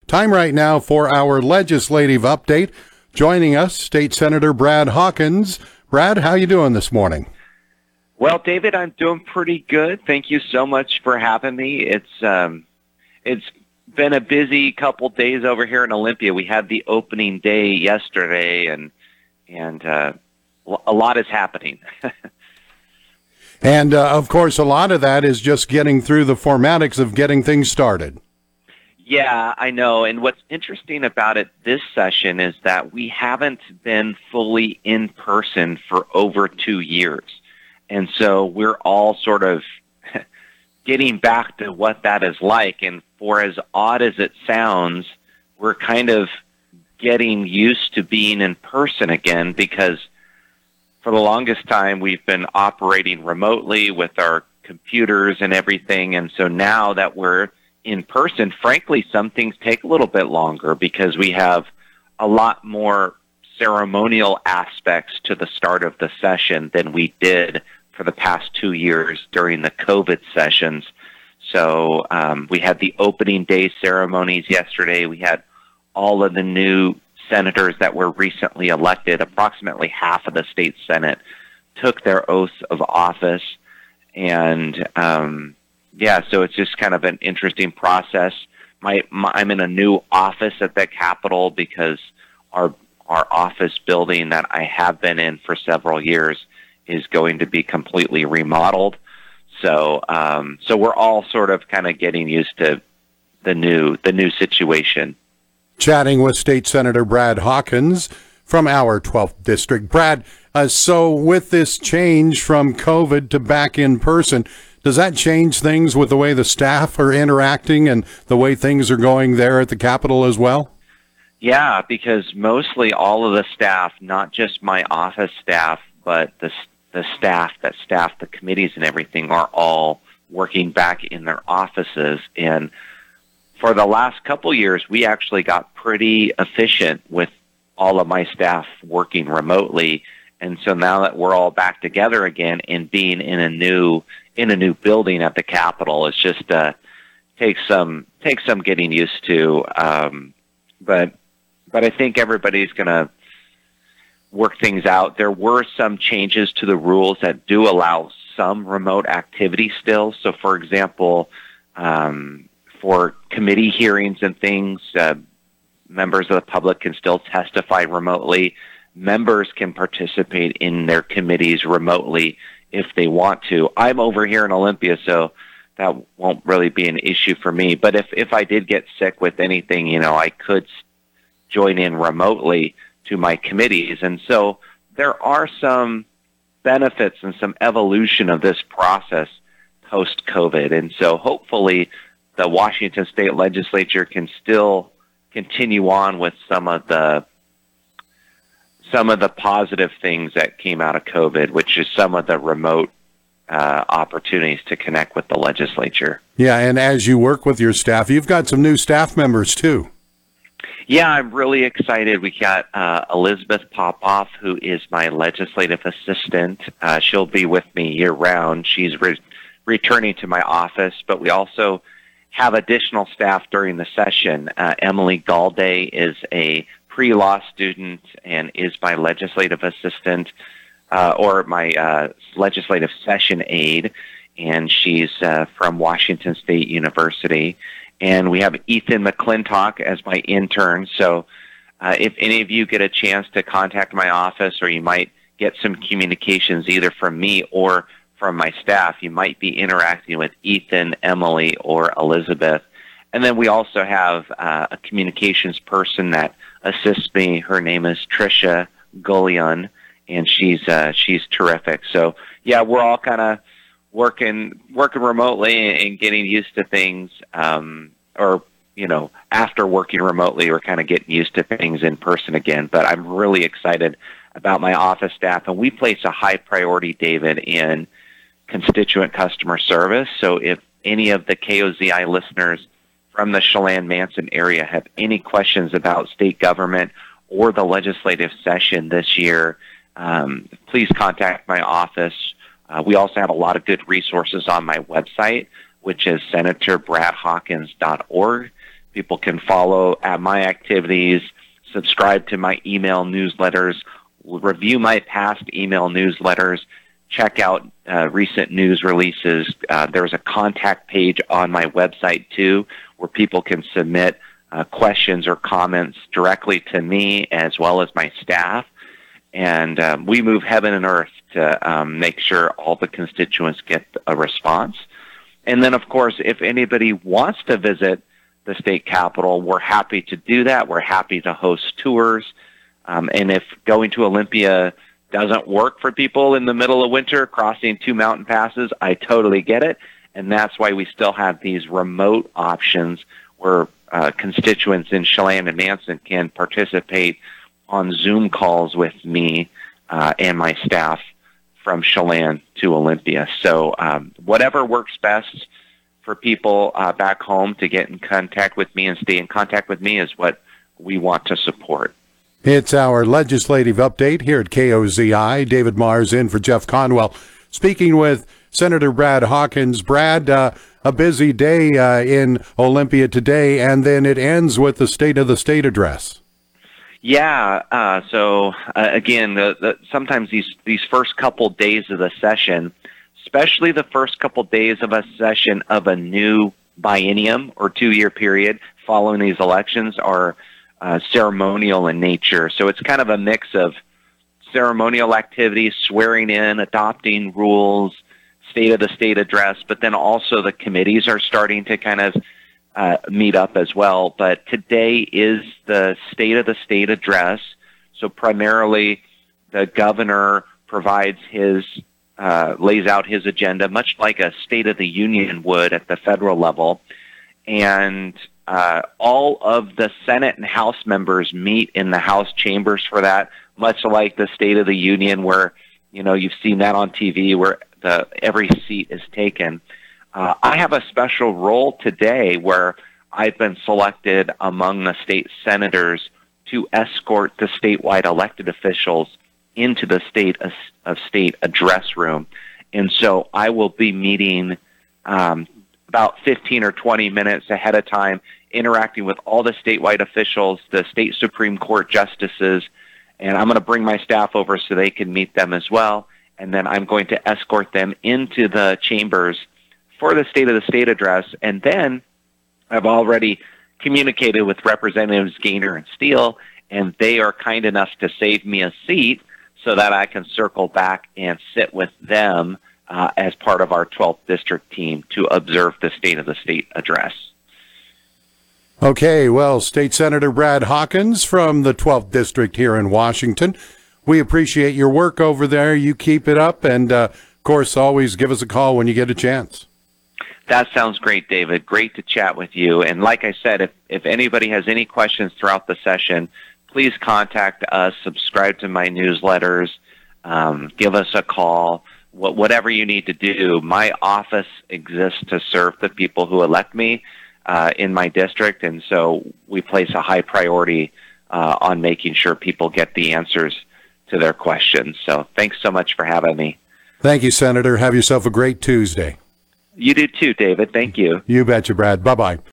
Time right now for our legislative update. Joining us, State Senator Brad Hawkins. Brad, how you doing this morning? Well, David, I'm doing pretty good. Thank you so much for having me. It's been a busy couple days over here in Olympia. We had the opening day yesterday, and a lot is happening. And, of course, a lot of that is just getting through the formatics of getting things started. Yeah, I know. And what's interesting about it this session is that we haven't been fully in person for over 2 years. And so we're all sort of getting back to what that is like. And for as odd as it sounds, we're kind of getting used to being in person again, because for the longest time we've been operating remotely with our computers and everything. And so now that we're in person, frankly, some things take a little bit longer because we have a lot more ceremonial aspects to the start of the session than we did for the past 2 years during the COVID sessions. So we had the opening day ceremonies yesterday. We had all of the new senators that were recently elected. Approximately half of the state Senate took their oath of office. And so it's just kind of an interesting process. I'm in a new office at the Capitol because our office building that I have been in for several years is going to be completely remodeled. So we're all sort of kind of getting used to the new situation. Chatting with State Senator Brad Hawkins from our 12th District. Brad, so with this change from COVID to back in person, does that change things with the way the staff are interacting and the way things are going there at the Capitol as well? Yeah, because mostly all of the staff, not just my office staff, but the staff that staff the committees and everything, are all working back in their offices. And for the last couple years, we actually got pretty efficient with all of my staff working remotely. And so now that we're all back together again and being in a new building at the Capitol, it's just takes some getting used to. But I think everybody's going to work things out. There were some changes to the rules that do allow some remote activity still. So, for example, for committee hearings and things, members of the public can still testify remotely. Members can participate in their committees remotely if they want to. I'm over here in Olympia, so that won't really be an issue for me. But if I did get sick with anything, I could join in remotely to my committees. And so there are some benefits and some evolution of this process post-COVID. And so hopefully the Washington State Legislature can still continue on with some of the positive things that came out of COVID, which is some of the remote opportunities to connect with the legislature. Yeah, and as you work with your staff, you've got some new staff members too. Yeah, I'm really excited. We got Elizabeth Popoff, who is my legislative assistant. She'll be with me year-round. She's returning to my office, but we also have additional staff during the session. Emily Galday is a pre-law student and is my legislative assistant, or my legislative session aide, and she's from Washington State University. And we have Ethan McClintock as my intern. So if any of you get a chance to contact my office, or you might get some communications either from me or from my staff, you might be interacting with Ethan, Emily, or Elizabeth. And then we also have a communications person that assists me. Her name is Tricia Gullion, and she's terrific. So yeah, we're all kind of working remotely and getting used to things, after working remotely, we're kind of getting used to things in person again. But I'm really excited about my office staff, and we place a high priority, David, in constituent customer service. So if any of the KOZI listeners from the Chelan-Manson area have any questions about state government or the legislative session this year, please contact my office. We also have a lot of good resources on my website, which is senatorbradhawkins.org. People can follow my activities, subscribe to my email newsletters, review my past email newsletters, check out recent news releases. There's a contact page on my website, too, where people can submit questions or comments directly to me as well as my staff. And we move heaven and earth to make sure all the constituents get a response. And then, of course, if anybody wants to visit the state capitol, we're happy to do that. We're happy to host tours. And if going to Olympia doesn't work for people in the middle of winter, crossing 2 mountain passes, I totally get it. And that's why we still have these remote options where constituents in Chelan and Manson can participate on Zoom calls with me and my staff from Chelan to Olympia. So whatever works best for people back home to get in contact with me and stay in contact with me is what we want to support. It's our legislative update here at KOZI. David Mars in for Jeff Conwell, speaking with Senator Brad Hawkins. Brad, a busy day in Olympia today, and then it ends with the State of the State address. Yeah. So again, sometimes these first couple days of the session, especially the first couple days of a session of a new biennium or 2-year period following these elections, are ceremonial in nature. So it's kind of a mix of ceremonial activities, swearing in, adopting rules, State of the State address, but then also the committees are starting to kind of meet up as well. But today is the State of the State address. So primarily the governor provides lays out his agenda, much like a State of the Union would at the federal level. And all of the Senate and House members meet in the House chambers for that, much like the State of the Union where, you've seen that on TV where every seat is taken. I have a special role today where I've been selected among the state senators to escort the statewide elected officials into the State of State address room. And so I will be meeting about 15 or 20 minutes ahead of time, interacting with all the statewide officials, the state Supreme Court justices, and I'm going to bring my staff over so they can meet them as well. And then I'm going to escort them into the chambers for the State of the State address. And then I've already communicated with Representatives Gaynor and Steele, and they are kind enough to save me a seat so that I can circle back and sit with them as part of our 12th District team to observe the State of the State address. Okay, well, State Senator Brad Hawkins from the 12th District here in Washington, we appreciate your work over there. You keep it up, and, of course, always give us a call when you get a chance. That sounds great, David. Great to chat with you. And like I said, if anybody has any questions throughout the session, please contact us, subscribe to my newsletters, give us a call, whatever you need to do. My office exists to serve the people who elect me in my district, and so we place a high priority on making sure people get the answers to their questions. So thanks so much for having me. Thank you, Senator. Have yourself a great Tuesday. You do too, David. Thank you. You betcha, Brad. Bye-bye.